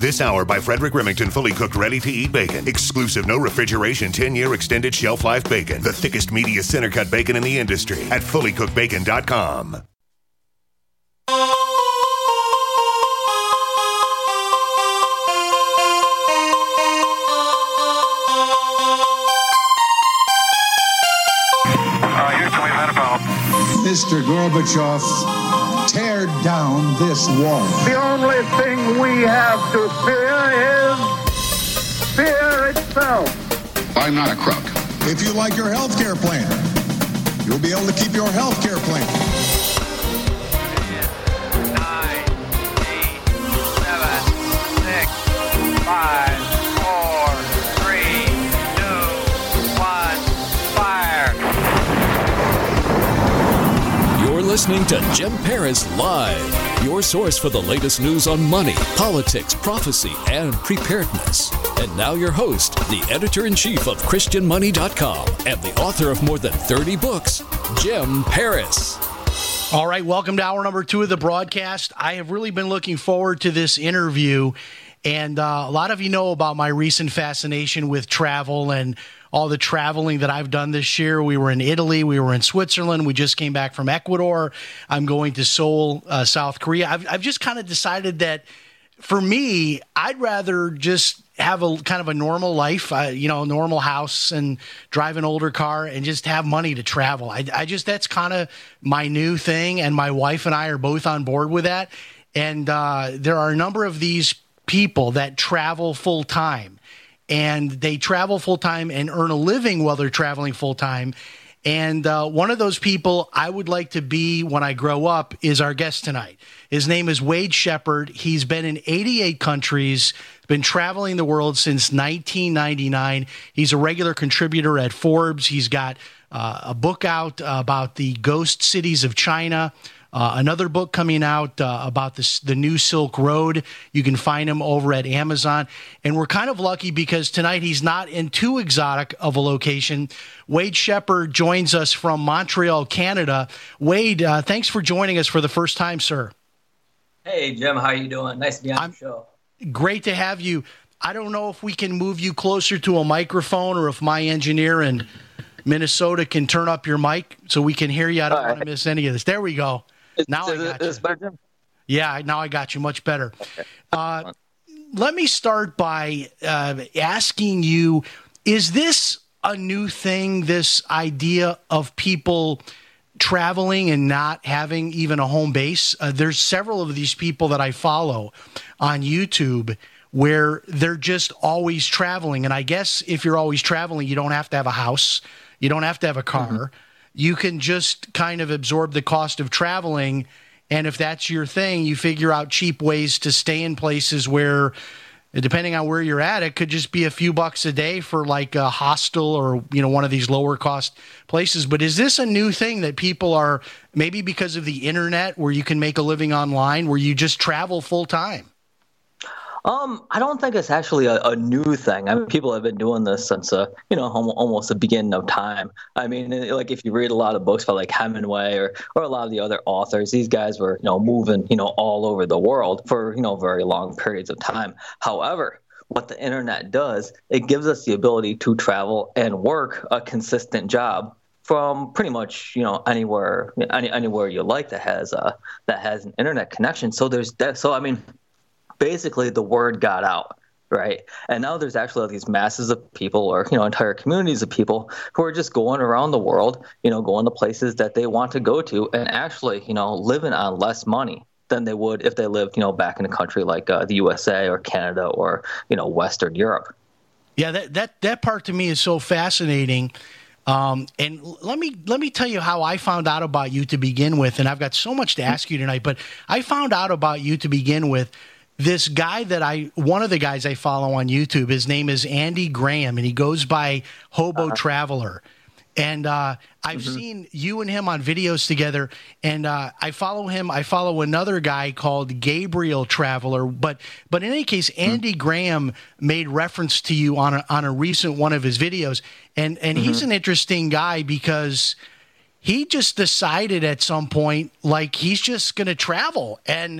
This hour by Frederick Remington fully cooked, ready-to-eat bacon. Exclusive, no refrigeration, 10-year extended shelf life bacon. The thickest, meatiest center cut bacon in the industry at fullycookedbacon.com. Mr. Gorbachev, tear down this wall. The only thing we have to fear is fear itself. I'm not a crook. If you like your health care plan, you'll be able to keep your health care plan. 9, 8, 7, 6, 5, 4, 3, 2, 1, fire. You're listening to Jim Paris Live, your source for the latest news on money, politics, prophecy, and preparedness. And now your host, the editor-in-chief of ChristianMoney.com and the author of more than 30 books, Jim Paris. All right, welcome to hour number 2 of the broadcast. I have really been looking forward to this interview, and a lot of you know about my recent fascination with travel and all the traveling that I've done this year. We were in Italy. We were in Switzerland. We just came back from Ecuador. I'm going to Seoul, South Korea. I've just kind of decided that for me, I'd rather just have a kind of a normal life, a normal house and drive an older car and just have money to travel. I just, that's kind of my new thing. And my wife and I are both on board with that. And there are a number of these people that travel full time. And they travel full-time and earn a living while they're traveling full-time. And one of those people I would like to be when I grow up is our guest tonight. His name is Wade Shepard. He's been in 88 countries, been traveling the world since 1999. He's a regular contributor at Forbes. He's got a book out about the ghost cities of China. Another book coming out about the new Silk Road. You can find him over at Amazon. And we're kind of lucky because tonight he's not in too exotic of a location. Wade Shepard joins us from Montreal, Canada. Wade, thanks for joining us for the first time, sir. Hey, Jim. How you doing? Nice to be on the show. Great to have you. I don't know if we can move you closer to a microphone or if my engineer in Minnesota can turn up your mic so we can hear you. I don't want to miss any of this. There we go. Now I got you. Better, Jim? Yeah, now I got you much better. Okay. Let me start by asking you, is this a new thing, this idea of people traveling and not having even a home base? There's several of these people that I follow on YouTube where they're just always traveling. And I guess if you're always traveling, you don't have to have a house. You don't have to have a car. Mm-hmm. You can just kind of absorb the cost of traveling. And if that's your thing, you figure out cheap ways to stay in places where, depending on where you're at, it could just be a few bucks a day for like a hostel or, one of these lower cost places. But is this a new thing that people are, maybe because of the internet where you can make a living online, where you just travel full time? I don't think it's actually a new thing. I mean, people have been doing this since, almost the beginning of time. I mean, like if you read a lot of books by like Hemingway or a lot of the other authors, these guys were, moving, all over the world for, very long periods of time. However, what the internet does, it gives us the ability to travel and work a consistent job from pretty much, anywhere you like that has an internet connection. So there's that. So, I mean, basically the word got out, right? And now there's actually these masses of people or, entire communities of people who are just going around the world, going to places that they want to go to and actually, living on less money than they would if they lived, back in a country like the USA or Canada or, Western Europe. Yeah, that part to me is so fascinating. And let me tell you how I found out about you to begin with. And I've got so much to ask you tonight, but I found out about you to begin with. This guy one of the guys I follow on YouTube, his name is Andy Graham, and he goes by Hobo Traveler. And I've seen you and him on videos together, and I follow him. I follow another guy called Gabriel Traveler. But in any case, Andy Graham made reference to you on a recent one of his videos. And he's an interesting guy because he just decided at some point, like, he's just going to travel. And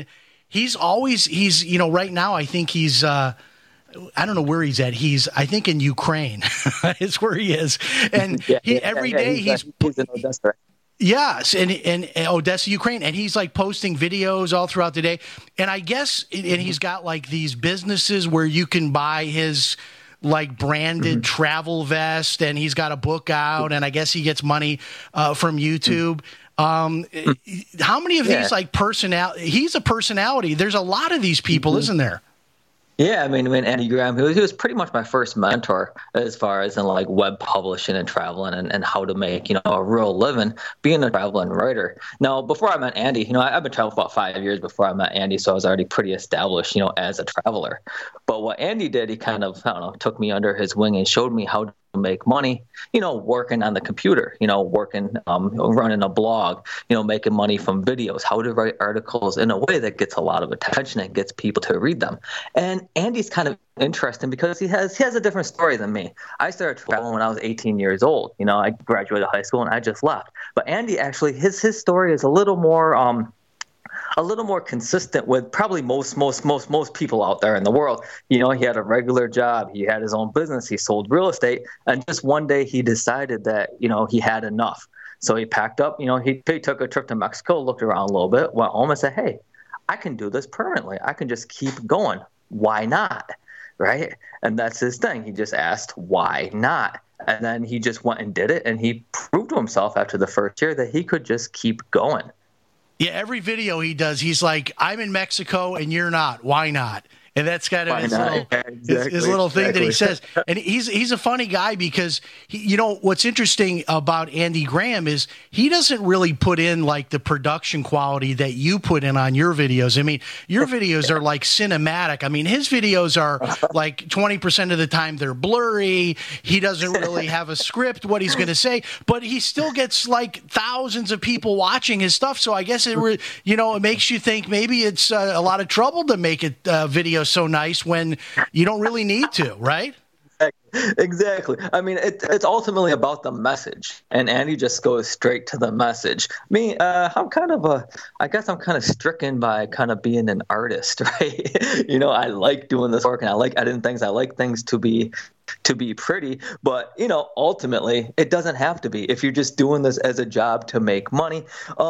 he's right now I think he's I don't know where he's at. I think in Ukraine is where he is. And every day he's in Odessa. Yes, in Odessa, Ukraine, and he's like posting videos all throughout the day. And I guess, and he's got like these businesses where you can buy his like branded travel vest, and he's got a book out, and I guess he gets money from YouTube. How many of these like personality? He's a personality. There's a lot of these people, isn't there? Yeah, I mean, Andy Graham, he was pretty much my first mentor as far as in like web publishing and traveling and how to make, a real living being a traveling writer. Now, before I met Andy, I've been traveling for about 5 years before I met Andy, so I was already pretty established, as a traveler. But what Andy did, he kind of, took me under his wing and showed me how to make money, working on the computer, working, running a blog, making money from videos, how to write articles in a way that gets a lot of attention and gets people to read them. And Andy's kind of interesting because he has a different story than me. I started traveling when I was 18 years old. I graduated high school and I just left. But Andy actually, his story is a little more consistent with probably most people out there in the world. He had a regular job. He had his own business. He sold real estate. And just one day he decided that, he had enough. So he packed up, he took a trip to Mexico, looked around a little bit, went home and said, hey, I can do this permanently. I can just keep going. Why not? Right? And that's his thing. He just asked, why not? And then he just went and did it. And he proved to himself after the first year that he could just keep going. Yeah, every video he does, he's like, I'm in Mexico and you're not. Why not? And that's kind of his little thing that he says. And he's a funny guy because, what's interesting about Andy Graham is he doesn't really put in like the production quality that you put in on your videos. I mean, your videos are like cinematic. I mean, his videos are like 20% of the time they're blurry. He doesn't really have a script, what he's going to say, but he still gets like thousands of people watching his stuff. So I guess it makes you think maybe it's a lot of trouble to make it video so nice when you don't really need to, right? Exactly. I mean, it's ultimately about the message, and Andy just goes straight to the message. Me, I'm kind of stricken by kind of being an artist, right? I like doing this work, and I like editing things. I like things to be pretty, but ultimately, it doesn't have to be. If you're just doing this as a job to make money,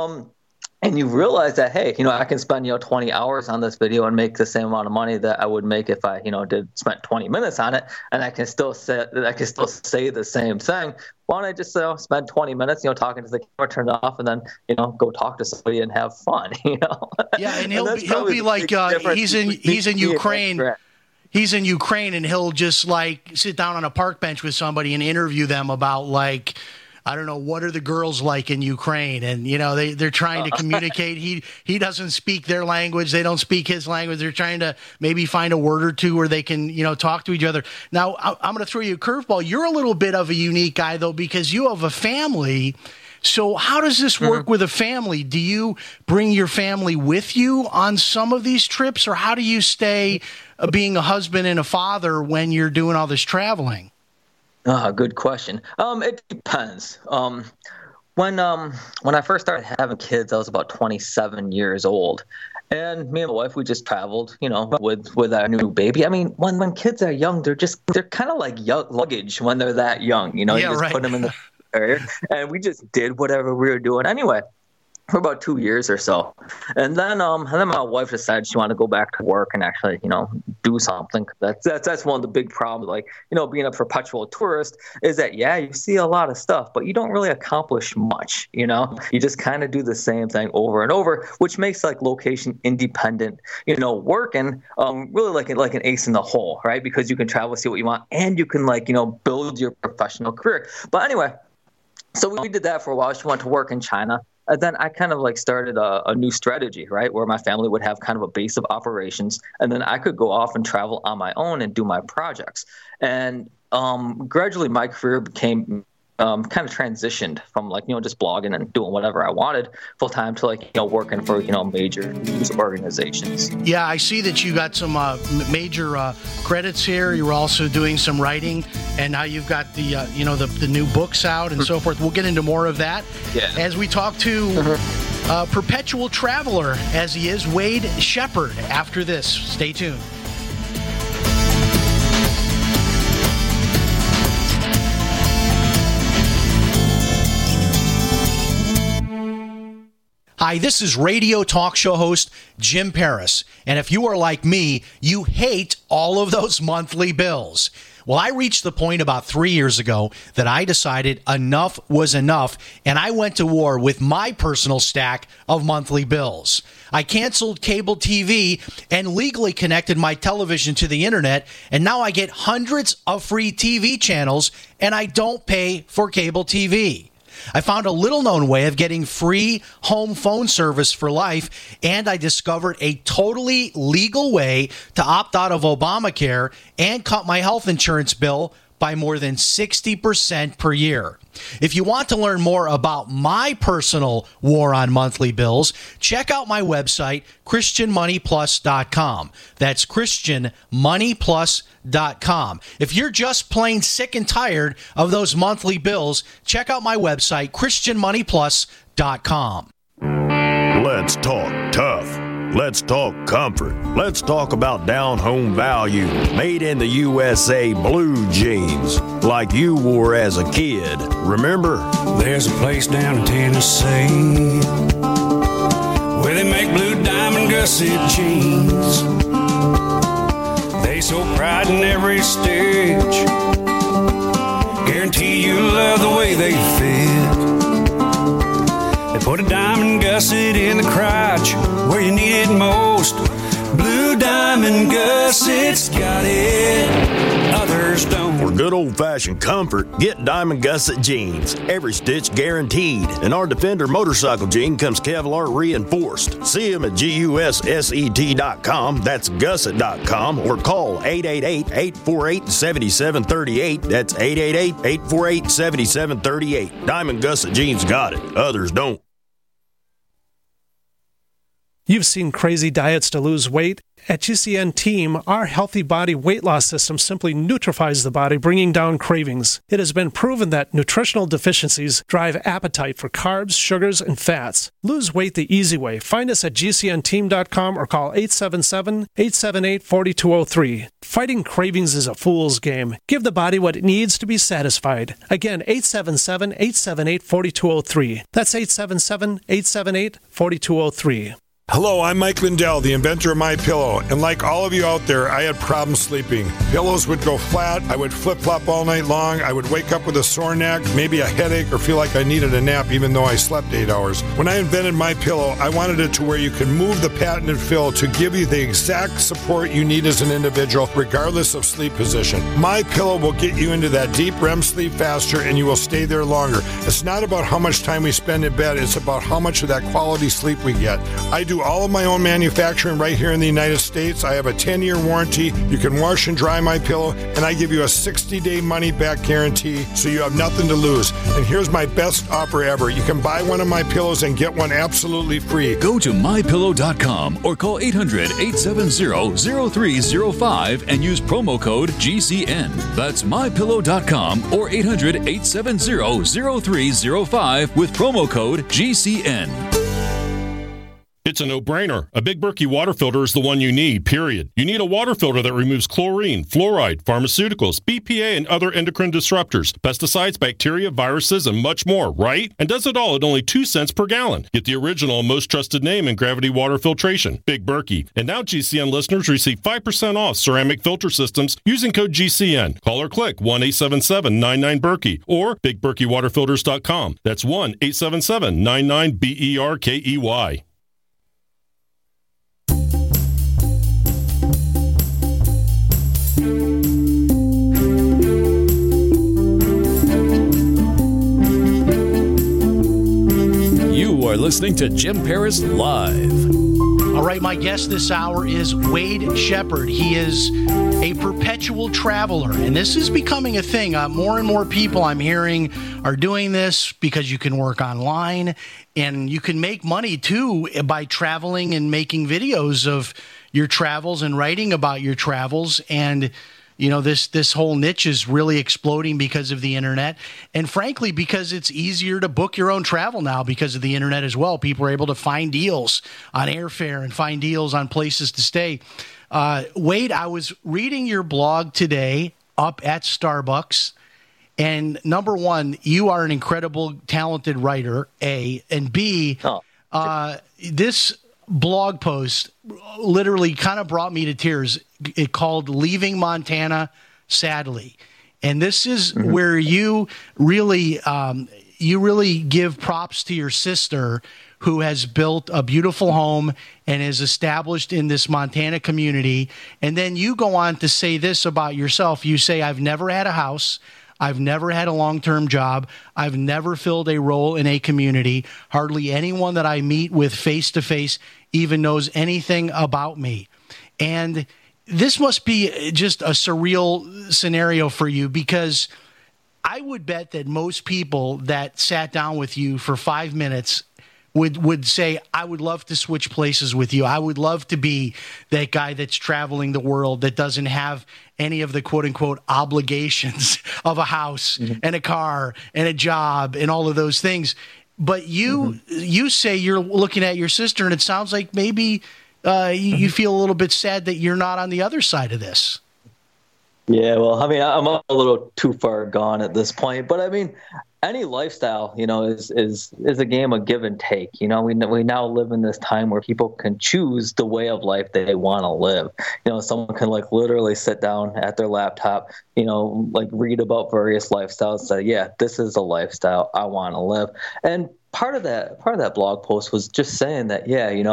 and you realize that, hey, I can spend, 20 hours on this video and make the same amount of money that I would make if I, spent 20 minutes on it, and I can still say the same thing. Why don't I just spend 20 minutes, talking to the camera, turn it off, and then, go talk to somebody and have fun, Yeah, and he'll be like, he's in Ukraine. He's in Ukraine, and he'll just like sit down on a park bench with somebody and interview them about like, I don't know, what are the girls like in Ukraine? And, they're trying to communicate. He doesn't speak their language. They don't speak his language. They're trying to maybe find a word or two where they can, talk to each other. Now, I'm going to throw you a curveball. You're a little bit of a unique guy, though, because you have a family. So how does this work with a family? Do you bring your family with you on some of these trips, or how do you stay being a husband and a father when you're doing all this traveling? Good question. It depends. When I first started having kids, I was about 27 years old, and me and my wife, we just traveled, with our new baby. I mean, when kids are young, they're kind of like young luggage when they're that young. You just put them in the area, and we just did whatever we were doing anyway. For about 2 years or so. And then my wife decided she wanted to go back to work and actually, do something. That's one of the big problems, like, being a perpetual tourist is that, yeah, you see a lot of stuff, but you don't really accomplish much, You just kind of do the same thing over and over, which makes like location independent, working really like an ace in the hole, right? Because you can travel, see what you want, and you can build your professional career. But anyway, so we did that for a while. She went to work in China. And then I kind of started a new strategy, right, where my family would have kind of a base of operations, and then I could go off and travel on my own and do my projects. And gradually my career became kind of transitioned from just blogging and doing whatever I wanted full time to working for, major news organizations. Yeah, I see that you got some major credits here. You were also doing some writing, and now you've got the, the new books out and so forth. We'll get into more of that as we talk to perpetual traveler as he is, Wade Shepard. After this, stay tuned. Hi, this is radio talk show host Jim Paris. And if you are like me, you hate all of those monthly bills. Well, I reached the point about 3 years ago that I decided enough was enough, and I went to war with my personal stack of monthly bills. I canceled cable TV and legally connected my television to the internet, and now I get hundreds of free TV channels, and I don't pay for cable TV. I found a little-known way of getting free home phone service for life, and I discovered a totally legal way to opt out of Obamacare and cut my health insurance bill by more than 60% per year. If you want to learn more about my personal war on monthly bills, check out my website, ChristianMoneyPlus.com. That's ChristianMoneyPlus.com. If you're just plain sick and tired of those monthly bills, check out my website, ChristianMoneyPlus.com. Let's talk tough. Let's talk comfort. Let's talk about down-home value. Made in the USA blue jeans, like you wore as a kid. Remember? There's a place down in Tennessee where they make blue diamond gusset jeans. They show pride in every stitch. Guarantee you love the way they fit. They put a diamond gusset in the crotch where you need it most. Blue diamond gussets got it, others don't. For good old-fashioned comfort, get Diamond Gusset jeans. Every stitch guaranteed. And our Defender motorcycle jean comes Kevlar reinforced. See them at GUSSET.com. That's gusset.com. Or call 888-848-7738. That's 888-848-7738. Diamond Gusset jeans got it, others don't. You've seen crazy diets to lose weight. At GCN Team, our healthy body weight loss system simply neutralizes the body, bringing down cravings. It has been proven that nutritional deficiencies drive appetite for carbs, sugars, and fats. Lose weight the easy way. Find us at GCNteam.com or call 877-878-4203. Fighting cravings is a fool's game. Give the body what it needs to be satisfied. Again, 877-878-4203. That's 877-878-4203. Hello, I'm Mike Lindell, the inventor of MyPillow, and like all of you out there, I had problems sleeping. Pillows would go flat, I would flip-flop all night long, I would wake up with a sore neck, maybe a headache, or feel like I needed a nap even though I slept 8 hours. When I invented MyPillow, I wanted it to where you can move the patented fill to give you the exact support you need as an individual, regardless of sleep position. MyPillow will get you into that deep REM sleep faster, and you will stay there longer. It's not about how much time we spend in bed, it's about how much of that quality sleep we get. I do all of my own manufacturing right here in the United States. I have a 10-year warranty. You can wash and dry my pillow, and I give you a 60-day money-back guarantee, so you have nothing to lose. And here's my best offer ever. You can buy one of my pillows and get one absolutely free. Go to MyPillow.com or call 800-870-0305 and use promo code GCN. That's MyPillow.com or 800-870-0305 with promo code GCN. It's a no-brainer. A Big Berkey water filter is the one you need, period. You need a water filter that removes chlorine, fluoride, pharmaceuticals, BPA, and other endocrine disruptors, pesticides, bacteria, viruses, and much more, right? And does it all at only 2 cents per gallon. Get the original and most trusted name in gravity water filtration, Big Berkey. And now GCN listeners receive 5% off ceramic filter systems using code GCN. Call or click 1-877-99-BERKEY or BigBerkeyWaterFilters.com. That's 1-877-99-BERKEY. You are listening to Jim Paris Live. All right, my guest this hour is Wade Shepard. He is a perpetual traveler, and this is becoming a thing. More and more people I'm hearing are doing this because you can work online, and you can make money, too, by traveling and making videos of your travels and writing about your travels. And this whole niche is really exploding because of the internet, and frankly, because it's easier to book your own travel now because of the internet as well. People are able to find deals on airfare and find deals on places to stay. Wade, I was reading your blog today up at Starbucks, and number one, you are an incredible, talented writer, A, and B, this blog post literally kind of brought me to tears. It called Leaving Montana Sadly. And this is where you really give props to your sister, who has built a beautiful home and is established in this Montana community. And then you go on to say this about yourself. You say, I've never had a house. I've never had a long-term job. I've never filled a role in a community. Hardly anyone that I meet with face-to-face even knows anything about me. And this must be just a surreal scenario for you, because I would bet that most people that sat down with you for 5 minutes would say, I would love to switch places with you. I would love to be that guy that's traveling the world that doesn't have any of the quote unquote obligations of a house and a car and a job and all of those things. But you say you're looking at your sister, and it sounds like maybe you feel a little bit sad that you're not on the other side of this. Yeah, well, I mean, I'm a little too far gone at this point, but I mean, any lifestyle, is a game of give and take. We now live in this time where people can choose the way of life they want to live. Someone can literally sit down at their laptop, read about various lifestyles, say, yeah, this is a lifestyle I want to live. And part of that blog post was just saying that,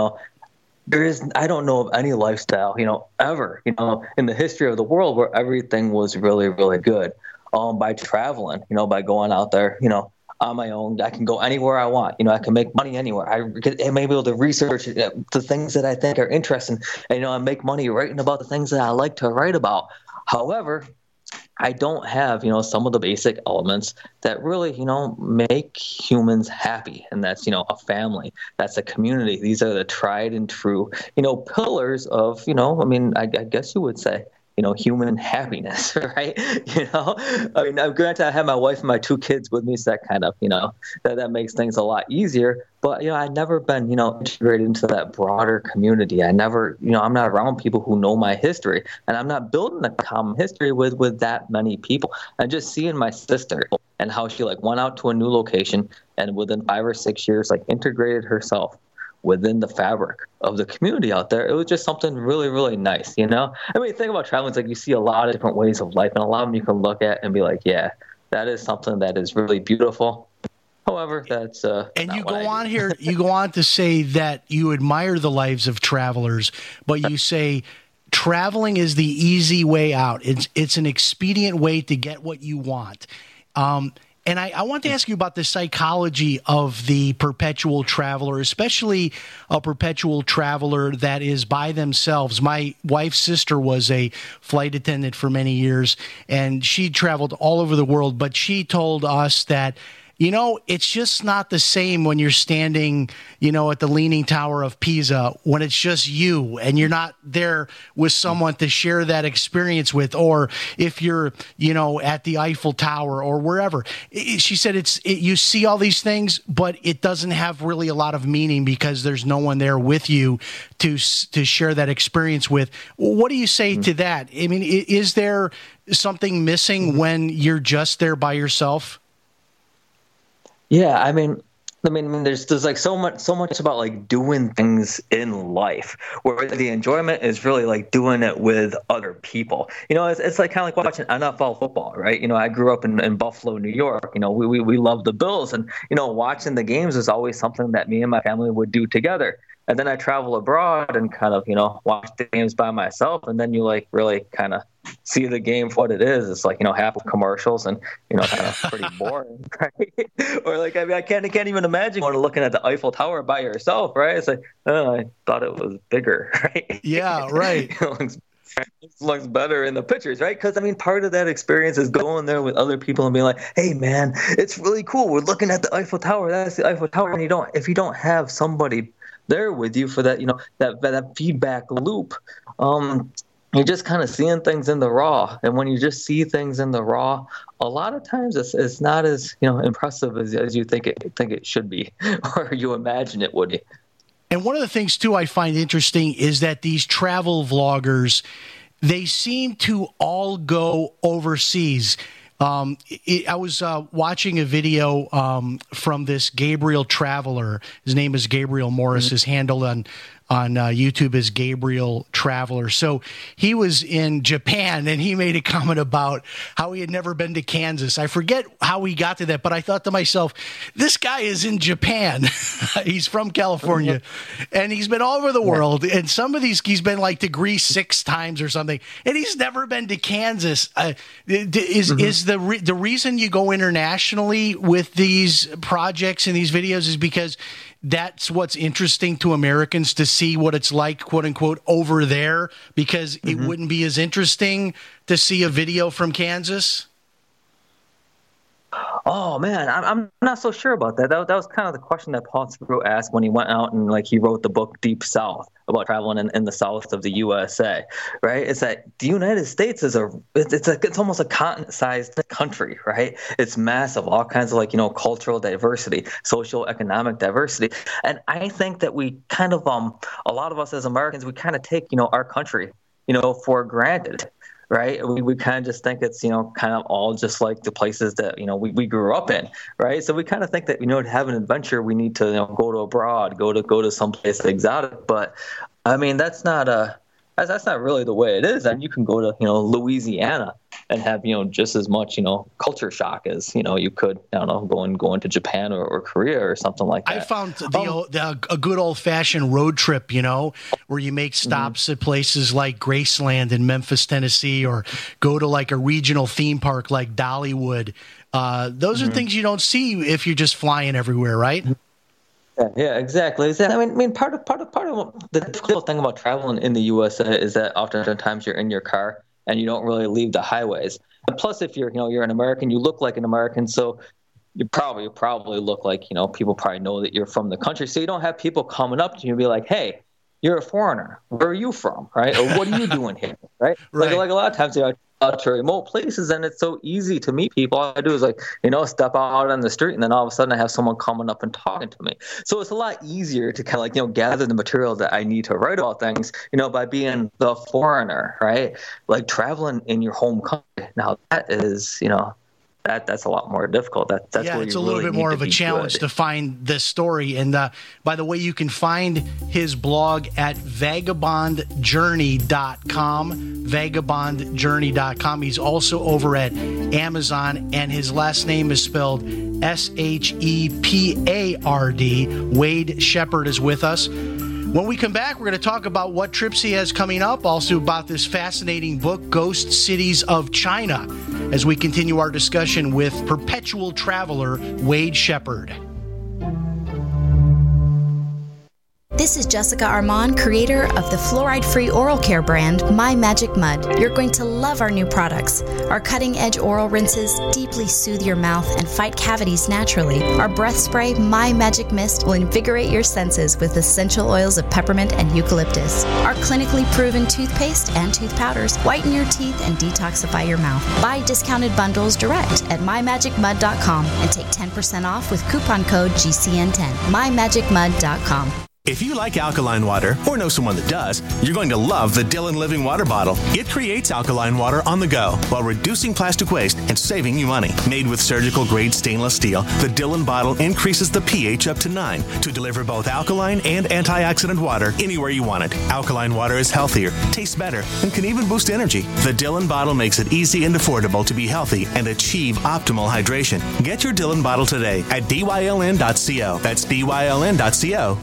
I don't know of any lifestyle, ever, in the history of the world where everything was really, really good. By traveling, by going out there, on my own, I can go anywhere I want. I can make money anywhere. I may be able to research the things that I think are interesting, and I make money writing about the things that I like to write about. However, I don't have, some of the basic elements that really, make humans happy. And that's, a family, that's a community. These are the tried and true, pillars of, I guess you would say, human happiness, right? Granted, I have my wife and my 2 kids with me, so that kind of, that makes things a lot easier. But, I've never been, integrated into that broader community. I'm not around people who know my history, and I'm not building a common history with that many people. And just seeing my sister and how she went out to a new location, and within 5 or 6 years, integrated herself within the fabric of the community out there. It was just something really, really nice, I mean, the thing about traveling is you see a lot of different ways of life, and a lot of them you can look at and be like, yeah, that is something that is really beautiful. However, that's and you go on here. You go on to say that you admire the lives of travelers, but you say traveling is the easy way out. It's an expedient way to get what you want. And I want to ask you about the psychology of the perpetual traveler, especially a perpetual traveler that is by themselves. My wife's sister was a flight attendant for many years, and she traveled all over the world, but she told us that it's just not the same when you're standing, at the Leaning Tower of Pisa, when it's just you and you're not there with someone to share that experience with, or if you're, at the Eiffel Tower or wherever. She said you see all these things, but it doesn't have really a lot of meaning because there's no one there with you to share that experience with. What do you say to that? I mean, is there something missing when you're just there by yourself? Yeah, I mean, there's so much about doing things in life where the enjoyment is really doing it with other people. It's kind of like watching NFL football, right? I grew up in Buffalo, New York. We love the Bills, and watching the games is always something that me and my family would do together. And then I travel abroad and kind of watch the games by myself, and then you really kind of see the game for what it is. It's half of commercials and kind of pretty boring, right? Or I can't even imagine looking at the Eiffel Tower by yourself, right? It's I thought it was bigger, right? Yeah, right. It looks better in the pictures, right? Because part of that experience is going there with other people and being like, hey man, it's really cool, we're looking at the Eiffel Tower, that's the Eiffel Tower. And if you don't have somebody there with you for that, that feedback loop, you're just kind of seeing things in the raw. And when you just see things in the raw, a lot of times it's not as, impressive as you think it should be, or you imagine it would be. And one of the things, too, I find interesting is that these travel vloggers, they seem to all go overseas. I was watching a video from this Gabriel Traveler. His name is Gabriel Morris. His handle on YouTube is Gabriel Traveler. So he was in Japan, and he made a comment about how he had never been to Kansas. I forget how he got to that, but I thought to myself, this guy is in Japan. He's from California, and he's been all over the world. And some of these, he's been like to Greece 6 times or something, and he's never been to Kansas. Is the reason you go internationally with these projects and these videos is because that's what's interesting to Americans, to see what it's like, quote unquote, over there, because it wouldn't be as interesting to see a video from Kansas? Oh man, I'm not so sure about that. That was kind of the question that Paul Theroux asked when he went out and he wrote the book Deep South about traveling in the South of the USA, right? It's that the United States is it's almost a continent-sized country, right? It's massive, all kinds of cultural diversity, social economic diversity, and I think that we kind of a lot of us as Americans, we kind of take our country for granted. Right, we kind of just think it's kind of all just like the places that we grew up in, right? So we kind of think that to have an adventure we need to go to abroad, go to someplace exotic. But I mean that's not really the way it is. And you can go to Louisiana and have just as much culture shock as you could going to Japan or Korea or something like that. I found a good old fashioned road trip, where you make stops at places like Graceland in Memphis, Tennessee, or go to a regional theme park like Dollywood. Those are things you don't see if you're just flying everywhere, right? Yeah, exactly. I mean, part of the difficult thing about traveling in the USA is that oftentimes you're in your car and you don't really leave the highways. And plus, if you're an American, you look like an American, so you probably look like people probably know that you're from the country. So you don't have people coming up to you and be like, "Hey, you're a foreigner. Where are you from?" Right? Or what are you doing here? Right? Like a lot of times out to remote places, and it's so easy to meet people. All I do is step out on the street, and then all of a sudden I have someone coming up and talking to me. So it's a lot easier to kind of gather the material that I need to write about things, by being the foreigner, right? Like traveling in your home country. Now that is, that's a lot more difficult. That's where it's a little bit more of a challenge to find this story. And by the way, you can find his blog at vagabondjourney.com. Vagabondjourney.com. He's also over at Amazon, and his last name is spelled Shepard. Wade Shepard is with us. When we come back, we're going to talk about what trips he has coming up, also about this fascinating book, Ghost Cities of China, as we continue our discussion with perpetual traveler Wade Shepard. This is Jessica Armand, creator of the fluoride-free oral care brand, My Magic Mud. You're going to love our new products. Our cutting-edge oral rinses deeply soothe your mouth and fight cavities naturally. Our breath spray, My Magic Mist, will invigorate your senses with essential oils of peppermint and eucalyptus. Our clinically proven toothpaste and tooth powders whiten your teeth and detoxify your mouth. Buy discounted bundles direct at mymagicmud.com and take 10% off with coupon code GCN10. mymagicmud.com. If you like alkaline water, or know someone that does, you're going to love the Dillon Living Water Bottle. It creates alkaline water on the go while reducing plastic waste and saving you money. Made with surgical-grade stainless steel, the Dillon bottle increases the pH up to 9 to deliver both alkaline and antioxidant water anywhere you want it. Alkaline water is healthier, tastes better, and can even boost energy. The Dillon bottle makes it easy and affordable to be healthy and achieve optimal hydration. Get your Dillon bottle today at dyln.co. That's dyln.co.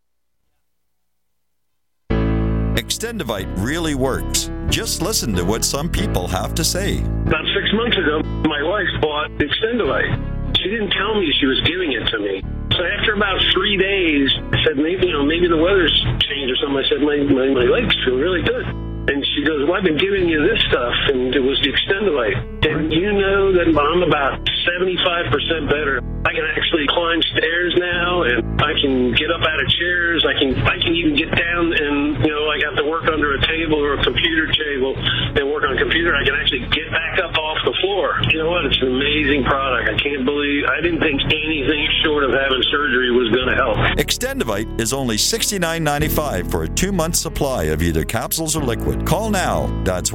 Extendivite really works. Just listen to what some people have to say. About 6 months ago, my wife bought Extendivite. She didn't tell me she was giving it to me. So after about 3 days, I said, maybe the weather's changed or something. I said, my legs feel really good. And she goes, well, I've been giving you this stuff, and it was the Extendivite. And you know that I'm about 75% better. I can actually climb stairs now, and I can get up out of chairs. I can even get down and, I have to work under a table or a computer table and work on a computer. I can actually get back up off the floor. You know what? It's an amazing product. I didn't think anything short of having surgery was going to help. Extendivite is only $69.95 for a 2-month supply of either capsules or liquid. Call now. That's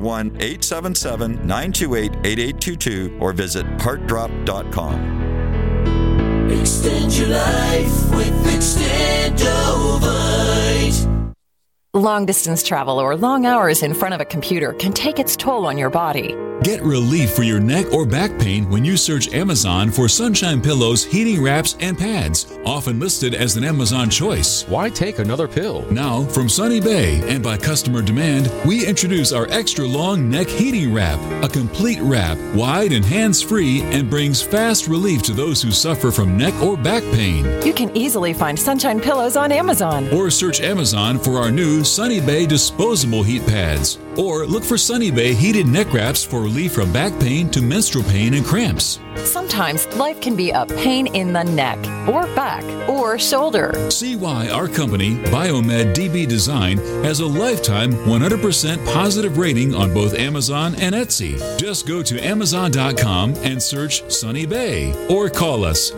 1-877-928-8822 or visit heartdrop.com. Extend your life with Extendovite. Long-distance travel or long hours in front of a computer can take its toll on your body. Get relief for your neck or back pain when you search Amazon for Sunshine Pillows, heating wraps, and pads, often listed as an Amazon choice. Why take another pill? Now, from Sunny Bay and by customer demand, we introduce our extra long neck heating wrap, a complete wrap, wide and hands-free, and brings fast relief to those who suffer from neck or back pain. You can easily find Sunshine Pillows on Amazon. Or search Amazon for our new Sunny Bay disposable heat pads. Or look for Sunny Bay heated neck wraps for relief from back pain to menstrual pain and cramps. Sometimes life can be a pain in the neck, or back, or shoulder. See why our company, Biomed DB Design, has a lifetime 100% positive rating on both Amazon and Etsy. Just go to Amazon.com and search Sunny Bay, or call us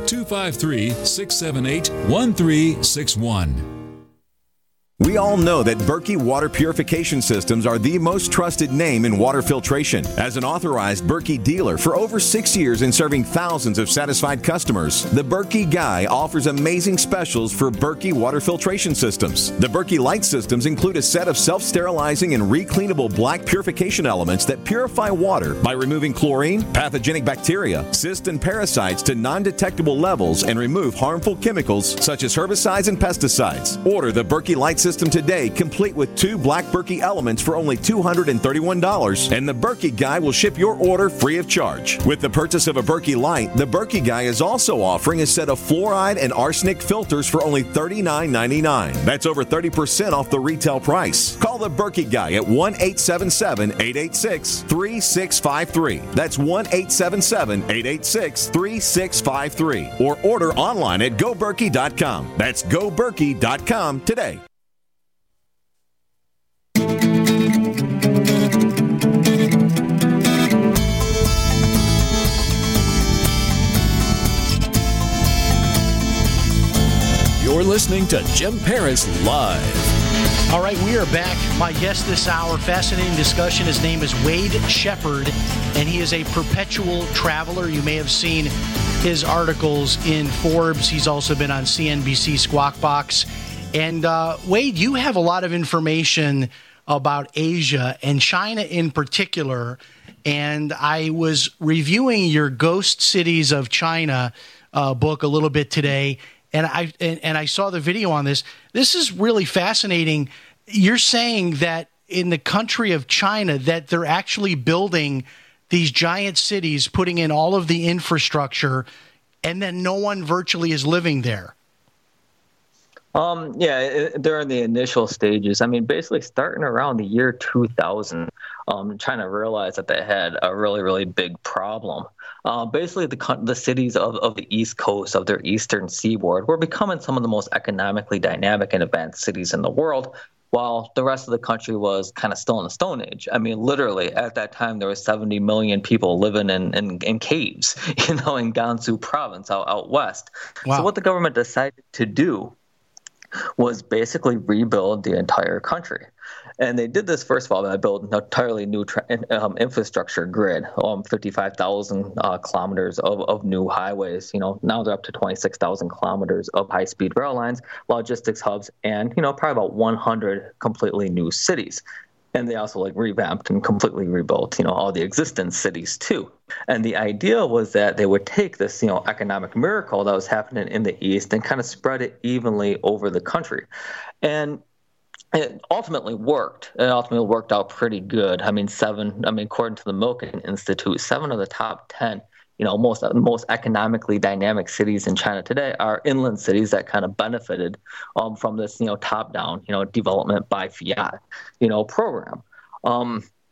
253-678-1361. We all know that Berkey Water Purification Systems are the most trusted name in water filtration. As an authorized Berkey dealer for over 6 years and serving thousands of satisfied customers, the Berkey Guy offers amazing specials for Berkey Water Filtration Systems. The Berkey Light Systems include a set of self-sterilizing and recleanable black purification elements that purify water by removing chlorine, pathogenic bacteria, cysts, and parasites to non-detectable levels and remove harmful chemicals such as herbicides and pesticides. Order the Berkey Light System today, complete with 2 black Berkey elements for only $231, and the Berkey Guy will ship your order free of charge. With the purchase of a Berkey Light, the Berkey Guy is also offering a set of fluoride and arsenic filters for only $39.99. That's over 30% off the retail price. Call the Berkey Guy at 1-877-886-3653. That's 1-877-886-3653. Or order online at GoBerkey.com. That's GoBerkey.com today. You're listening to Jim Paris Live. All right, we are back. My guest this hour, fascinating discussion. His name is Wade Shepard, and he is a perpetual traveler. You may have seen his articles in Forbes. He's also been on CNBC Squawk Box. And Wade, you have a lot of information about Asia and China in particular. And I was reviewing your Ghost Cities of China book a little bit today. And I saw the video on this. This is really fascinating. You're saying that in the country of China that they're actually building these giant cities, putting in all of the infrastructure, and then no one virtually is living there. They're in the initial stages. I mean, basically starting around the year 2000, China realized that they had a really, really big problem. Basically, the cities of the East Coast, of their eastern seaboard, were becoming some of the most economically dynamic and advanced cities in the world, while the rest of the country was kind of still in the Stone Age. I mean, literally, at that time, there were 70 million people living in caves, in Gansu province out west. Wow. So what the government decided to do was basically rebuild the entire country. And they did this, first of all, by building an entirely new infrastructure grid, 55,000 kilometers of new highways. Now they're up to 26,000 kilometers of high-speed rail lines, logistics hubs, and, probably about 100 completely new cities. And they also revamped and completely rebuilt, all the existing cities too. And the idea was that they would take this, economic miracle that was happening in the East and kind of spread it evenly over the country. And it ultimately worked. It ultimately worked out pretty good. According to the Milken Institute, 7 of the top 10, most economically dynamic cities in China today are inland cities that kind of benefited from this, top-down, development by fiat, program.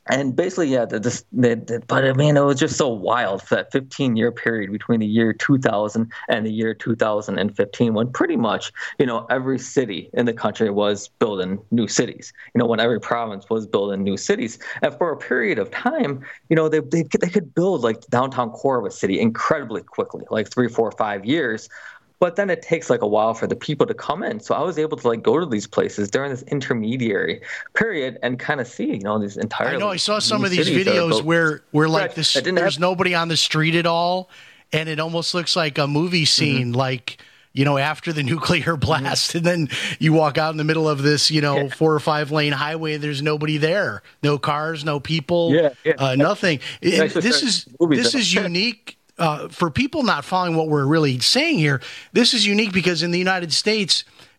And basically, but I mean, it was just so wild for that 15-year period between the year 2000 and the year 2015, when pretty much, every city in the country was building new cities, when every province was building new cities. And for a period of time, they could build like the downtown core of a city incredibly quickly, like 3, 4, 5 years. But then it takes like a while for the people to come in. So I was able to like go to these places during this intermediary period and kind of see, these entire. I know I saw some of these videos where like this, there's nobody on the street at all, and it almost looks like a movie scene, like after the nuclear blast, and then you walk out in the middle of this 4 or 5 lane highway, and there's nobody there, no cars, no people, nothing. This is unique. For people not following what we're really saying here, this is unique because in the United States,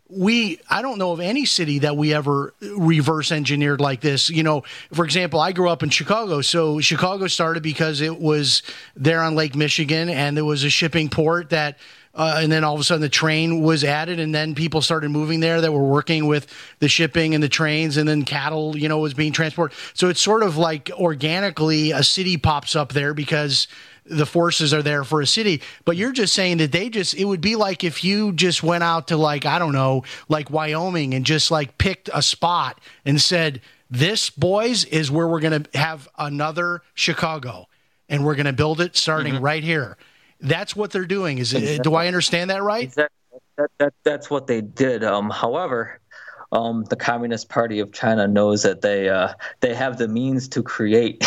I don't know of any city that we ever reverse engineered like this. For example, I grew up in Chicago. So Chicago started because it was there on Lake Michigan, and there was a shipping port that and then all of a sudden the train was added, and then people started moving there that were working with the shipping and the trains, and then cattle, was being transported. So it's sort of like organically a city pops up there because the forces are there for a city. But you're just saying that it would be like if you just went out to like, I don't know, like Wyoming and just like picked a spot and said, this, boys, is where we're going to have another Chicago, and we're going to build it starting right here. That's what they're doing. Do I understand that right? That's what they did. However, the Communist Party of China knows that they have the means to create,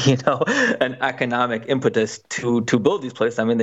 an economic impetus to build these places. I mean,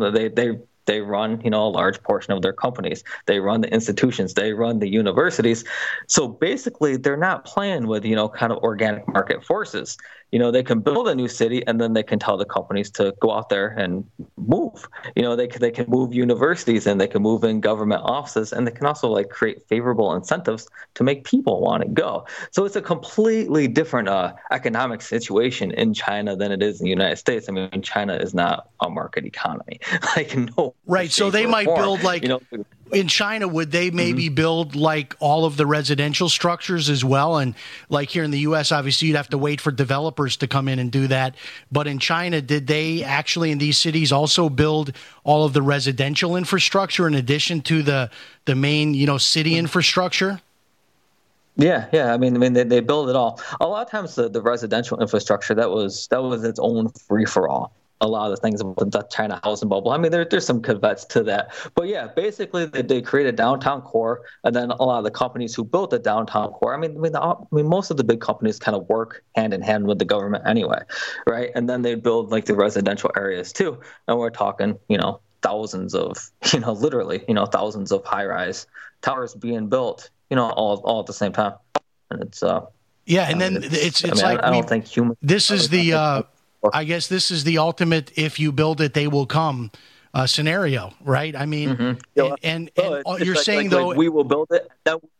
they run, a large portion of their companies. They run the institutions. They run the universities. So basically, they're not playing with, kind of organic market forces. They can build a new city, and then they can tell the companies to go out there and move. They can move universities, and they can move in government offices, and they can also like create favorable incentives to make people want to go. So it's a completely different economic situation in China than it is in the United States. I mean, China is not a market economy. Right. So they might build like in China, would they maybe build like all of the residential structures as well? And like here in the U.S., obviously you'd have to wait for developers to come in and do that. But in China, did they actually in these cities also build all of the residential infrastructure in addition to the main, city infrastructure? Yeah. I mean, they build it all. A lot of times the residential infrastructure, that was its own free-for-all. A lot of the things about the China housing bubble. I mean, there's some caveats to that. But yeah, basically they created downtown core, and then a lot of the companies who built the downtown core, I mean, most of the big companies kind of work hand in hand with the government anyway, right? And then they build like the residential areas too. And we're talking, thousands of, literally, thousands of high-rise towers being built, all at the same time. And it's yeah, and then it's like I don't think human. This is the I guess this is the ultimate "if you build it, they will come" scenario, right? I mean, and you're saying though we will build it.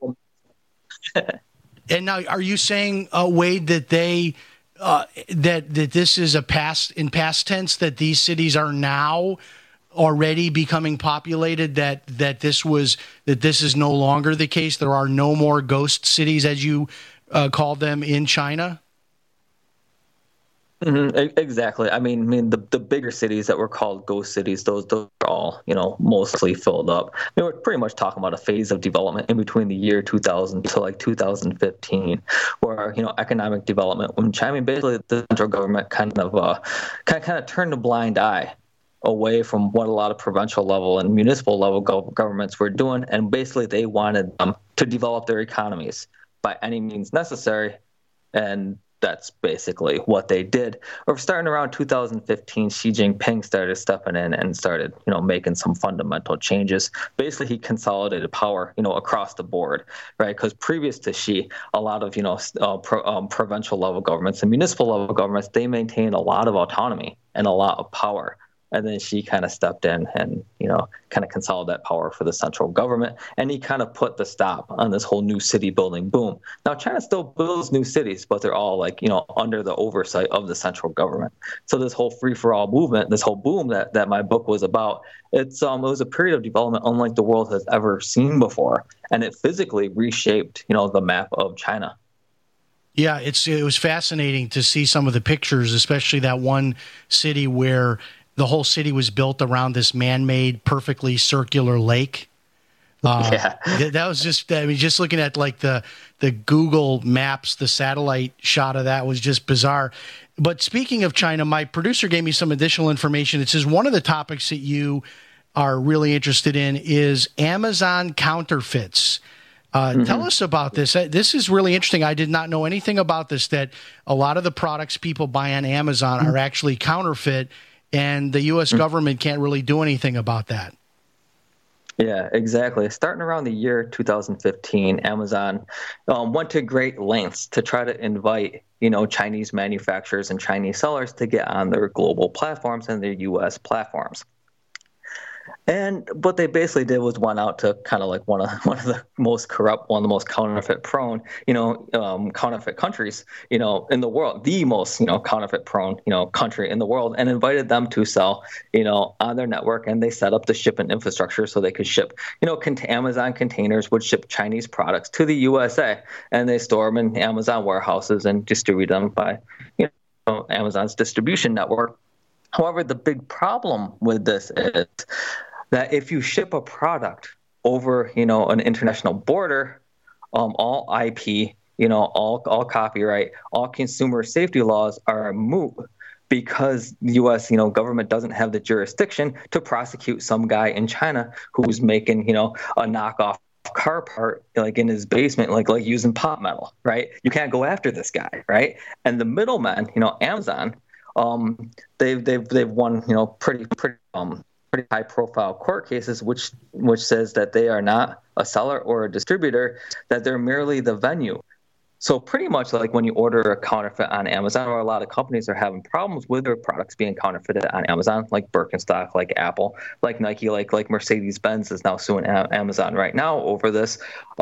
And now, are you saying, Wade, that they that this is in past tense, that these cities are now already becoming populated? That this is no longer the case. There are no more ghost cities, as you called them, in China. Exactly. I mean, the bigger cities that were called ghost cities, those are all, mostly filled up. I mean, we're pretty much talking about a phase of development in between the year 2000 to like 2015, where, economic development, basically the central government kind of turned a blind eye away from what a lot of provincial level and municipal level governments were doing. And basically they wanted them to develop their economies by any means necessary. And that's basically what they did. Or starting around 2015, Xi Jinping started stepping in and started, making some fundamental changes. Basically, he consolidated power, across the board, right? Because previous to Xi, a lot of, provincial level governments and municipal level governments, they maintained a lot of autonomy and a lot of power. And then Xi kind of stepped in and, kind of consolidated that power for the central government. And he kind of put the stop on this whole new city building boom. Now, China still builds new cities, but they're all like, under the oversight of the central government. So this whole free-for-all movement, this whole boom that my book was about, it was a period of development unlike the world has ever seen before. And it physically reshaped, the map of China. Yeah, it was fascinating to see some of the pictures, especially that one city where the whole city was built around this man-made, perfectly circular lake. That was just, I mean, just looking at like the Google Maps, the satellite shot of that was just bizarre. But speaking of China, my producer gave me some additional information. It says one of the topics that you are really interested in is Amazon counterfeits. Tell us about this. This is really interesting. I did not know anything about this, that a lot of the products people buy on Amazon are actually counterfeit, and the U.S. government can't really do anything about that. Yeah, exactly. Starting around the year 2015, Amazon went to great lengths to try to invite, Chinese manufacturers and Chinese sellers to get on their global platforms and their U.S. platforms. And what they basically did was went out to kind of like one of the most corrupt, one of the most counterfeit prone, counterfeit countries, in the world, the most, counterfeit prone, country in the world, and invited them to sell, on their network. And they set up the shipment infrastructure so they could ship, Amazon containers would ship Chinese products to the USA, and they store them in Amazon warehouses and distribute them by, Amazon's distribution network. However, the big problem with this is that if you ship a product over, an international border, all IP, all copyright, all consumer safety laws are moot because the U.S., government doesn't have the jurisdiction to prosecute some guy in China who's making, a knockoff car part like in his basement, like using pot metal, right? You can't go after this guy, right? And the middleman, Amazon, they've won, pretty high profile court cases, which says that they are not a seller or a distributor, that they're merely the venue. So pretty much like when you order a counterfeit on Amazon, or a lot of companies are having problems with their products being counterfeited on Amazon, like Birkenstock, like Apple, like Nike, like Mercedes-Benz is now suing Amazon right now over this.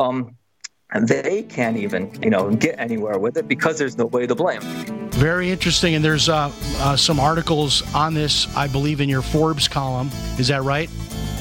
They can't even, get anywhere with it because there's nobody to blame. Very interesting. And there's some articles on this, I believe, in your Forbes column. Is that right?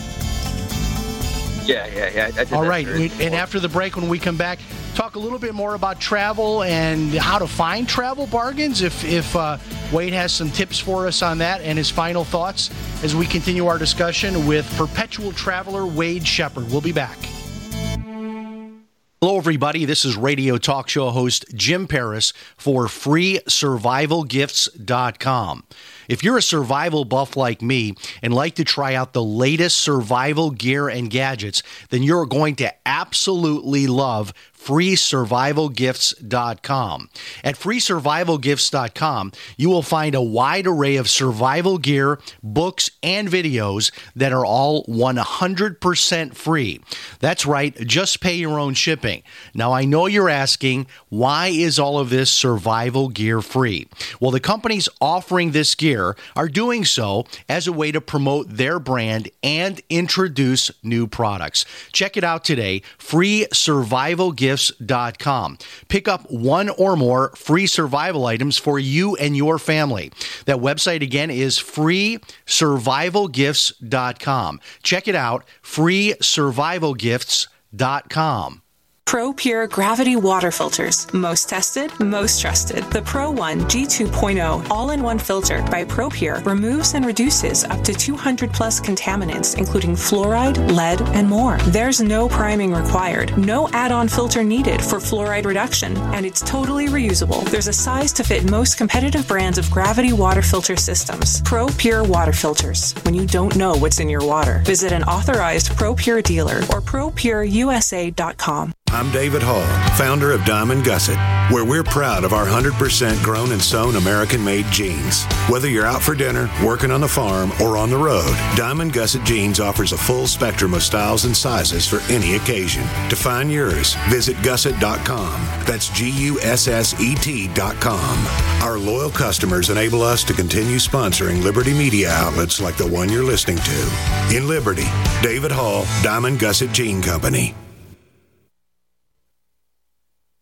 Yeah. All right. And after the break, when we come back, talk a little bit more about travel and how to find travel bargains. If Wade has some tips for us on that and his final thoughts as we continue our discussion with perpetual traveler Wade Shepard. We'll be back. Hello, everybody. This is radio talk show host Jim Paris for FreeSurvivalGifts.com. If you're a survival buff like me and like to try out the latest survival gear and gadgets, then you're going to absolutely love FreeSurvivalGifts.com. At FreeSurvivalGifts.com, you will find a wide array of survival gear, books, and videos that are all 100% free. That's right, just pay your own shipping. Now, I know you're asking, why is all of this survival gear free? Well, the companies offering this gear are doing so as a way to promote their brand and introduce new products. Check it out today, FreeSurvivalGifts.com. Pick up one or more free survival items for you and your family. That website again is FreeSurvivalGifts.com. Check it out, FreeSurvivalGifts.com. Pro Pure Gravity Water Filters. Most tested, most trusted. The Pro One G2.0 all-in-one filter by Pro Pure removes and reduces up to 200 plus contaminants, including fluoride, lead, and more. There's no priming required, no add-on filter needed for fluoride reduction, and it's totally reusable. There's a size to fit most competitive brands of gravity water filter systems. Pro Pure Water Filters. When you don't know what's in your water, visit an authorized Pro Pure dealer or ProPureUSA.com. I'm David Hall, founder of Diamond Gusset, where we're proud of our 100% grown and sewn American-made jeans. Whether you're out for dinner, working on the farm, or on the road, Diamond Gusset Jeans offers a full spectrum of styles and sizes for any occasion. To find yours, visit gusset.com. That's GUSSET.com. Our loyal customers enable us to continue sponsoring Liberty media outlets like the one you're listening to. In Liberty, David Hall, Diamond Gusset Jean Company.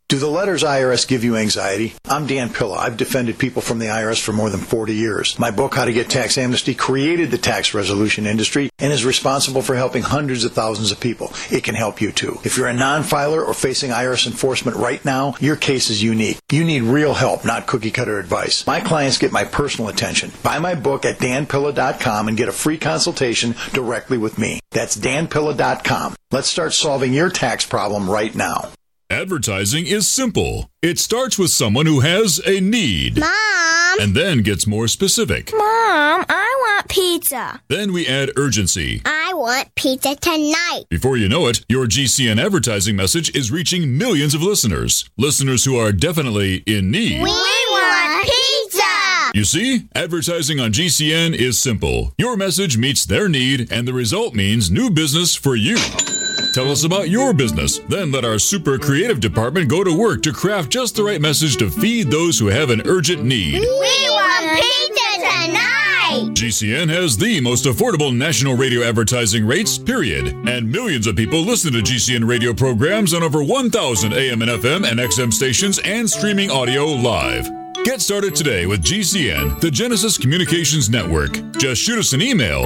Do the letters IRS give you anxiety? I'm Dan Pilla. I've defended people from the IRS for more than 40 years. My book, How to Get Tax Amnesty, created the tax resolution industry and is responsible for helping hundreds of thousands of people. It can help you too. If you're a non-filer or facing IRS enforcement right now, your case is unique. You need real help, not cookie-cutter advice. My clients get my personal attention. Buy my book at danpilla.com and get a free consultation directly with me. That's danpilla.com. Let's start solving your tax problem right now. Advertising is simple. It starts with someone who has a need. Mom! And then gets more specific. Mom, I want pizza. Then we add urgency. I want pizza tonight. Before you know it, your GCN advertising message is reaching millions of listeners. Listeners who are definitely in need. We want pizza! You see, advertising on GCN is simple. Your message meets their need, and the result means new business for you. Tell us about your business. Then let our super creative department go to work to craft just the right message to feed those who have an urgent need. We want pizza tonight! GCN has the most affordable national radio advertising rates, period. And millions of people listen to GCN radio programs on over 1,000 AM and FM and XM stations and streaming audio live. Get started today with GCN, the Genesis Communications Network. Just shoot us an email,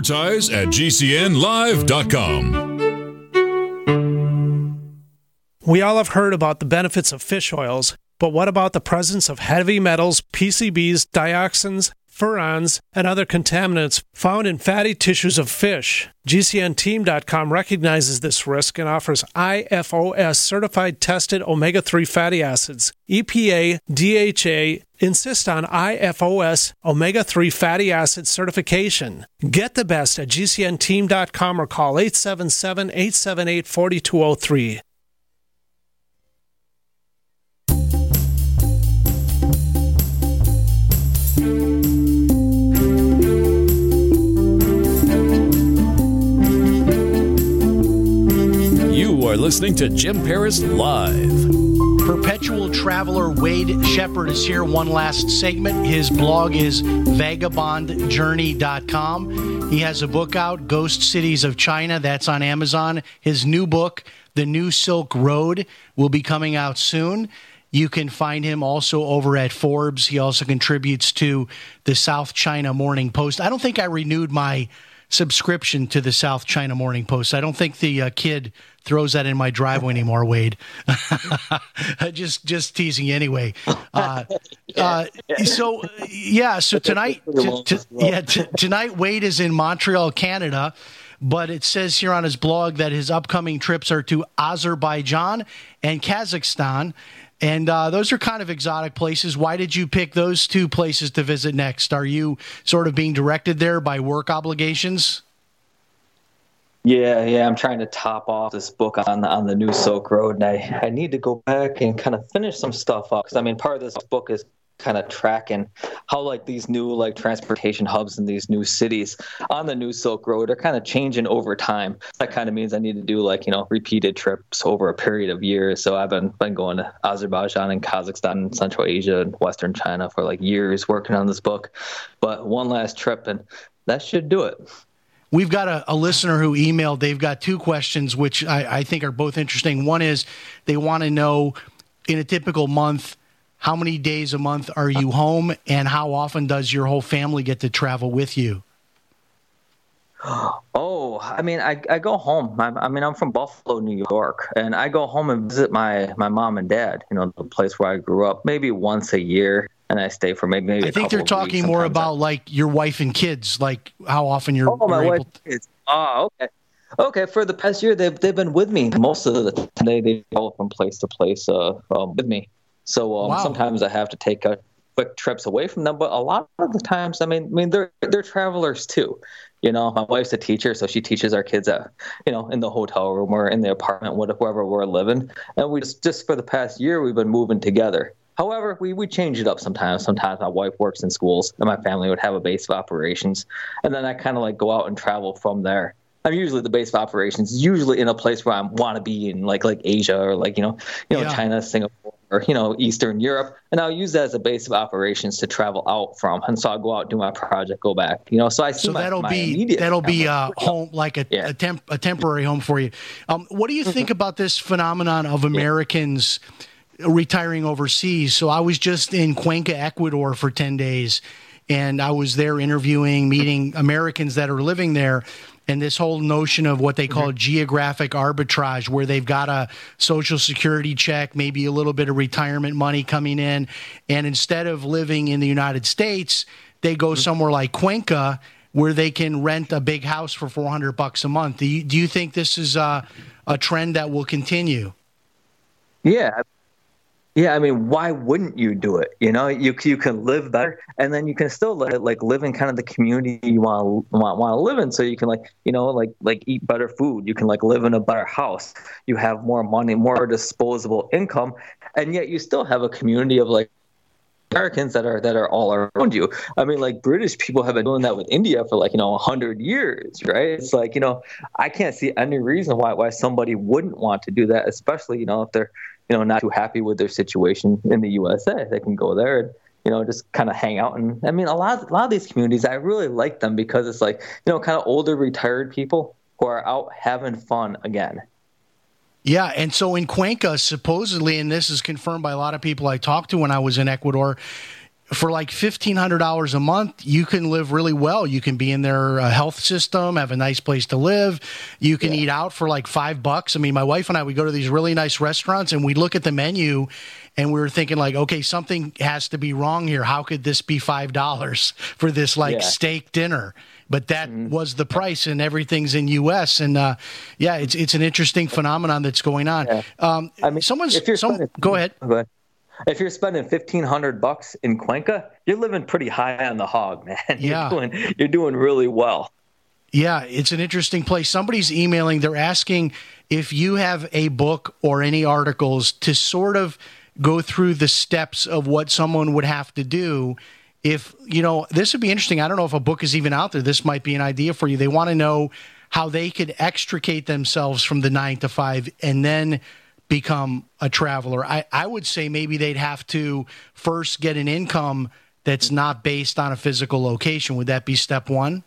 advertise@gcnlive.com. We all have heard about the benefits of fish oils, but what about the presence of heavy metals, PCBs, dioxins, furans, and other contaminants found in fatty tissues of fish? GCNteam.com recognizes this risk and offers IFOS certified tested omega-3 fatty acids. EPA, DHA insist on IFOS omega-3 fatty acid certification. Get the best at GCNteam.com or call 877-878-4203. You are listening to Jim Paris Live. Perpetual traveler Wade Shepard is here. One last segment. His blog is vagabondjourney.com. He has a book out, Ghost Cities of China. That's on Amazon. His new book, The New Silk Road, will be coming out soon. You can find him also over at Forbes. He also contributes to the South China Morning Post. I don't think I renewed my subscription to the South China Morning Post. I don't think the kid throws that in my driveway anymore, Wade. just teasing you anyway. So tonight, tonight Wade is in Montreal, Canada, but it says here on his blog that his upcoming trips are to Azerbaijan and Kazakhstan. And those are kind of exotic places. Why did you pick those two places to visit next? Are you sort of being directed there by work obligations? Yeah. I'm trying to top off this book on the New Silk Road, and I need to go back and kind of finish some stuff up. Because, I mean, part of this book is kind of tracking how, like, these new, like, transportation hubs in these new cities on the New Silk Road are kind of changing over time. That kind of means I need to do, like, repeated trips over a period of years. So I've been going to Azerbaijan and Kazakhstan and Central Asia and Western China for, like, years working on this book. But one last trip, and that should do it. We've got a listener who emailed. They've got two questions, which I think are both interesting. One is they want to know, in a typical month, how many days a month are you home, and how often does your whole family get to travel with you? Oh, I mean, I go home. I'm from Buffalo, New York, and I go home and visit my mom and dad, the place where I grew up, maybe once a year, and I stay for maybe I think they're talking more about, like, your wife and kids, like how often you're my able wife and kids. Oh, okay. Okay, for the past year, they've been with me most of the time. They go from place to place with me. So Wow. Sometimes I have to take quick trips away from them, but a lot of the times, I mean, they're travelers too. My wife's a teacher, so she teaches our kids at, in the hotel room or in the apartment, wherever we're living. And we just for the past year, we've been moving together. However, we change it up sometimes. Sometimes my wife works in schools, and my family would have a base of operations, and then I kind of like go out and travel from there. I'm usually the base of operations, usually in a place where I want to be in, like Asia or China, Singapore, or Eastern Europe, and I'll use that as a base of operations to travel out from. And so I'll go out, do my project, go back. So I see that'll be a home, like a temporary home for you. What do you think about this phenomenon of Americans retiring overseas. So I was just in Cuenca, Ecuador for 10 days, and I was there interviewing, meeting Americans that are living there. And this whole notion of what they call geographic arbitrage, where they've got a Social Security check, maybe a little bit of retirement money coming in, and instead of living in the United States, they go somewhere like Cuenca, where they can rent a big house for $400 a month. Do you think this is a trend that will continue? Yeah. Yeah, I mean, why wouldn't you do it? You know, you can live better, and then you can still live in kind of the community you want to live in. So you can eat better food. You can live in a better house. You have more money, more disposable income, and yet you still have a community of Americans that are all around you. I mean, British people have been doing that with India for 100 years, right? It's I can't see any reason why somebody wouldn't want to do that, especially if they're not too happy with their situation in the USA. They can go there and, just kind of hang out. And I mean, a lot of these communities, I really like them because it's kind of older, retired people who are out having fun again. Yeah, and so in Cuenca, supposedly, and this is confirmed by a lot of people I talked to when I was in Ecuador, for $1,500 a month, you can live really well. You can be in their health system, have a nice place to live. You can eat out for $5. I mean, my wife and I, we go to these really nice restaurants and we look at the menu and we were thinking okay, something has to be wrong here. How could this be $5 for this steak dinner? But that was the price, and everything's in U.S. And it's an interesting phenomenon that's going on. Yeah. I mean, go ahead. If you're spending $1,500 in Cuenca, you're living pretty high on the hog, man. You're doing really well. Yeah, it's an interesting place. Somebody's emailing. They're asking if you have a book or any articles to sort of go through the steps of what someone would have to do. If, this would be interesting. I don't know if a book is even out there. This might be an idea for you. They want to know how they could extricate themselves from the 9 to 5 and then become a traveler. I would say maybe they'd have to first get an income that's not based on a physical location. Would that be step one?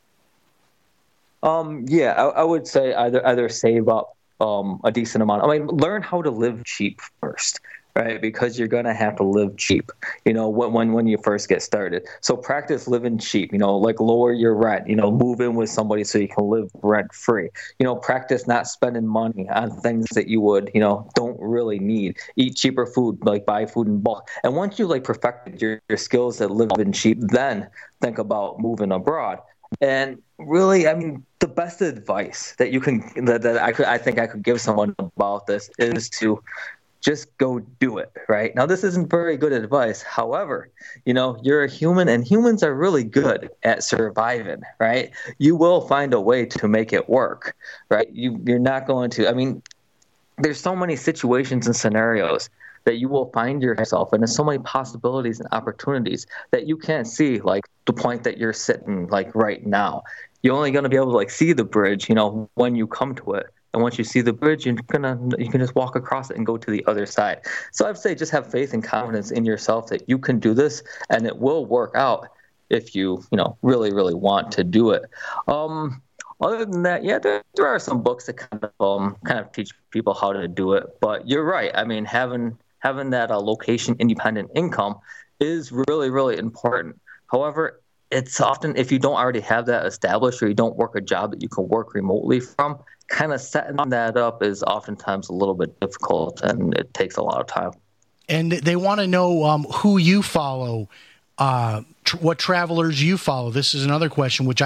I would say either save up a decent amount. I mean, learn how to live cheap first, right? Because you're going to have to live cheap, when you first get started. So practice living cheap, lower your rent, move in with somebody so you can live rent free. Practice not spending money on things that you would, don't really need. Eat cheaper food, buy food in bulk. And once you perfected your skills at living cheap, then think about moving abroad. And really, I mean, the best advice that you can, I think I could give someone about this is to just go do it, right? Now, this isn't very good advice. However, you're a human, and humans are really good at surviving, right? You will find a way to make it work, right? You're not going to, I mean, there's so many situations and scenarios that you will find yourself in, and there's so many possibilities and opportunities that you can't see, the point that you're sitting, right now. You're only going to be able to, see the bridge, when you come to it. And once you see the bridge, you can just walk across it and go to the other side. So I'd say just have faith and confidence in yourself that you can do this, and it will work out if you, really, really want to do it. Other than that, there are some books that kind of teach people how to do it. But you're right. I mean, having that location independent income is really, really important. However, it's often, if you don't already have that established, or you don't work a job that you can work remotely from, kind of setting that up is oftentimes a little bit difficult, and it takes a lot of time. And they want to know who you follow, what travelers you follow. This is another question, which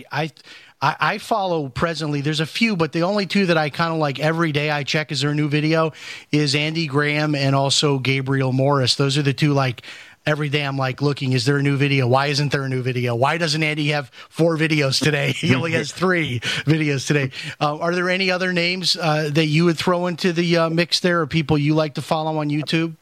I follow presently. There's a few, but the only two that I kind of every day I check is there a new video is Andy Graham and also Gabriel Morris. Those are the two every day I'm looking, is there a new video? Why isn't there a new video? Why doesn't Andy have 4 videos today? He only has 3 videos today. Are there any other names that you would throw into the mix there, or people you like to follow on YouTube?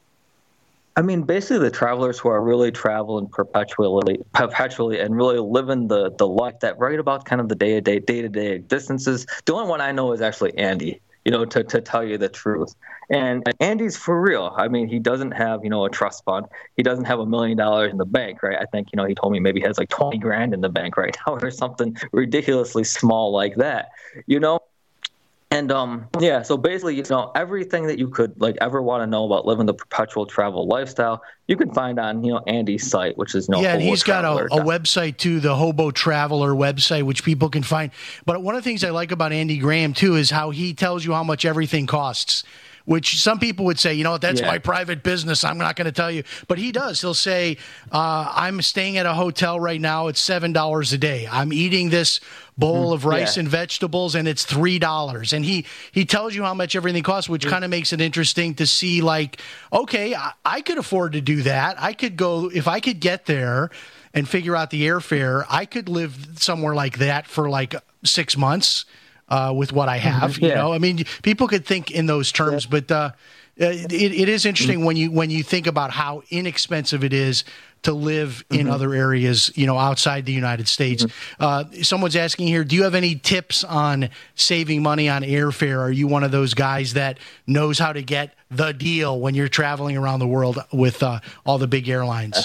I mean, basically the travelers who are really traveling perpetually and really living the life that write about kind of the day-to-day distances. The only one I know is actually Andy, to tell you the truth. And Andy's for real. I mean, he doesn't have, a trust fund. He doesn't have $1 million in the bank, right? I think, he told me maybe he has $20,000 in the bank right now, or something ridiculously small like that, And so basically, everything that you could ever want to know about living the perpetual travel lifestyle, you can find on Andy's site, which is and he's got a website too, the Hobo Traveler website, which people can find. But one of the things I like about Andy Graham too is how he tells you how much everything costs. Which some people would say, that's my private business. I'm not going to tell you. But he does. He'll say, I'm staying at a hotel right now. It's $7 a day. I'm eating this bowl of rice and vegetables, and it's $3. And he tells you how much everything costs, which kind of makes it interesting to see, okay, I could afford to do that. I could go, if I could get there and figure out the airfare, I could live somewhere like that for 6 months. With what I have, I mean, people could think in those terms, but it is interesting when you think about how inexpensive it is to live in other areas, outside the United States. Someone's asking here, do you have any tips on saving money on airfare? Are you one of those guys that knows how to get the deal when you're traveling around the world with all the big airlines?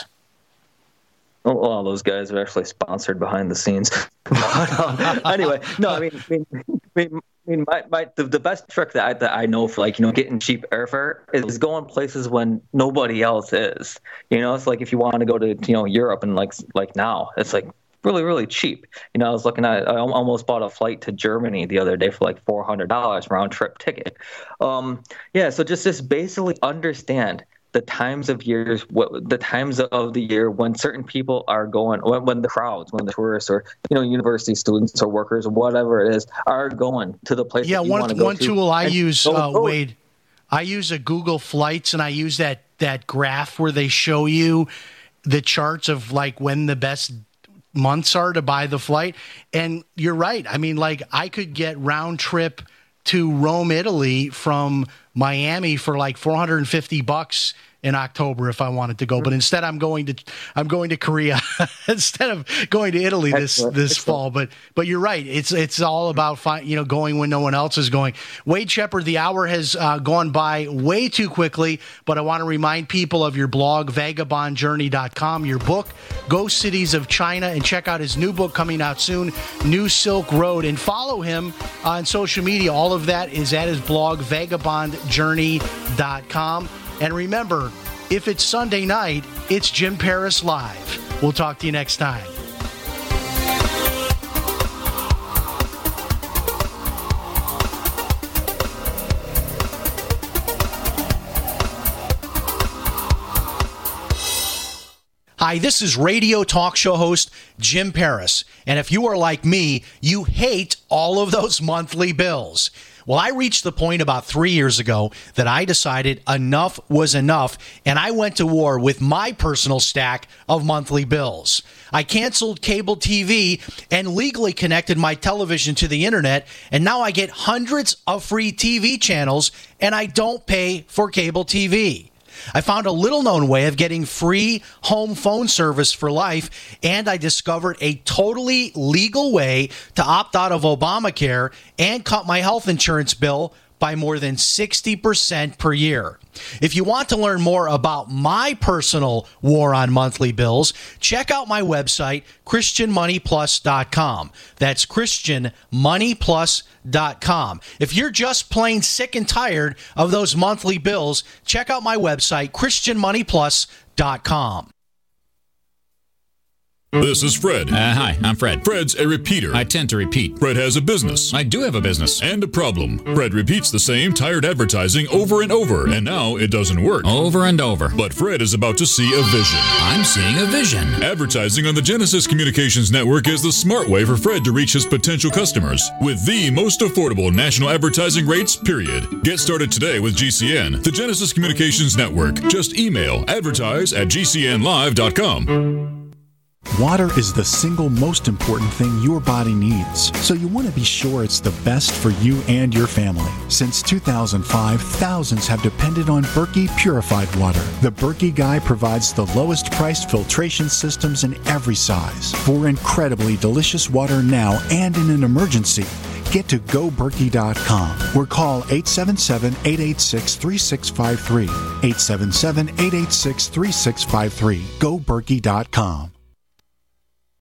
Well, those guys are actually sponsored behind the scenes. Anyway, no, I mean, the best trick that I know for getting cheap airfare is going places when nobody else is. It's like if you want to go to Europe and like now, it's really, really cheap. I was looking at, I almost bought a flight to Germany the other day for $400 round trip ticket. So just basically understand the times of the year when certain people are going, when the crowds, when the tourists or university students or workers or whatever it is are going to the place. Yeah, one tool I use, Wade. I use a Google Flights, and I use that graph where they show you the charts of when the best months are to buy the flight. And you're right. I mean, I could get round trip to Rome, Italy from Miami for $450 in October if I wanted to go, but instead I'm going to Korea instead of going to Italy this fall. But you're right, it's all about going when no one else is going. Wade Shepard, the hour has gone by way too quickly, but I want to remind people of your blog, vagabondjourney.com, your book, Ghost Cities of China, and check out his new book coming out soon, New Silk Road, and follow him on social media. All of that is at his blog, vagabondjourney.com. And remember, if it's Sunday night, it's Jim Paris Live. We'll talk to you next time. Hi, this is radio talk show host Jim Paris. And if you are like me, you hate all of those monthly bills. Well, I reached the point about 3 years ago that I decided enough was enough, and I went to war with my personal stack of monthly bills. I canceled cable TV and legally connected my television to the internet, and now I get hundreds of free TV channels, and I don't pay for cable TV. I found a little-known way of getting free home phone service for life, and I discovered a totally legal way to opt out of Obamacare and cut my health insurance bill by more than 60% per year. If you want to learn more about my personal war on monthly bills, check out my website, ChristianMoneyPlus.com. That's ChristianMoneyPlus.com. If you're just plain sick and tired of those monthly bills, check out my website, ChristianMoneyPlus.com. This is Fred. Hi, I'm Fred. Fred's a repeater. I tend to repeat. Fred has a business. I do have a business. And a problem. Fred repeats the same tired advertising over and over, and now it doesn't work. Over and over. But Fred is about to see a vision. I'm seeing a vision. Advertising on the Genesis Communications Network is the smart way for Fred to reach his potential customers with the most affordable national advertising rates, period. Get started today with GCN, the Genesis Communications Network. Just email advertise@gcnlive.com. Water is the single most important thing your body needs, so you want to be sure it's the best for you and your family. Since 2005, thousands have depended on Berkey purified water. The Berkey Guy provides the lowest priced filtration systems in every size. For incredibly delicious water now and in an emergency, get to GoBerkey.com or call 877-886-3653. 877-886-3653. GoBerkey.com.